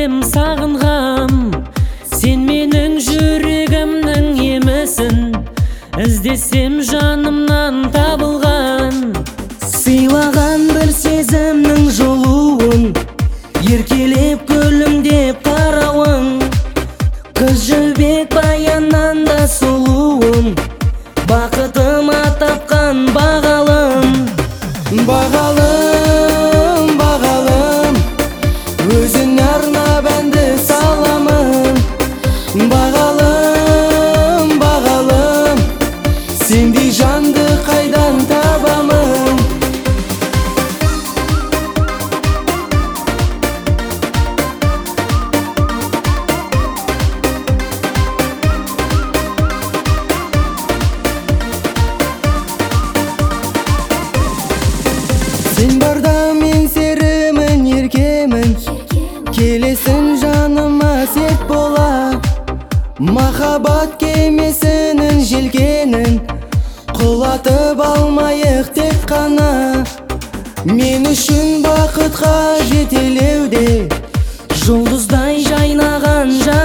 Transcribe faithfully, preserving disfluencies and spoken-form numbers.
білем сағынғам. Сен менің жүрегімнің емісін, іздесем жанымнан табылған. Сыйлаған бір сезімнің жолуын, еркелеп күлімдеп қарауың. Қыз жібек баяннан да сұлуым, бақытыма тапқан бағалым. Бағалым, бағалым, өзің арнап әнді саламын. Бағалым, бағалым, сендей жанды қайдан табамын. Сен барда мен серімін, еркемін, келесің жаныма серт бола. Махаббат кемесінің желкенін құлатып алмайық тек қана. Мен үшін бақытқа жетелеуде жұлдыздай жайнаған жан.